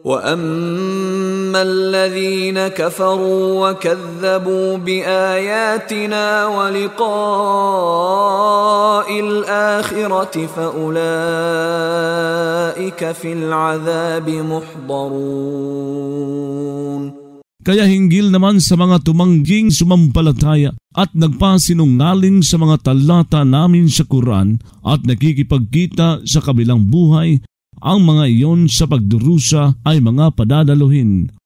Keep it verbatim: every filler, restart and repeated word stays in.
وَأَمَّا الَّذِينَ كَفَرُوا وَكَذَّبُوا بِآيَاتِنَا وَلِقَاءِ الْآخِرَةِ فَأُولَئِكَ فِي الْعَذَابِ مُحْضَرُونَ. Kaya hinggil naman sa mga tumangging sumampalataya at nagpasinungaling sa mga talata namin sa Quran at nakikipagkita sa kabilang buhay, ang mga iyon sa pagdurusa ay mga padadaluhin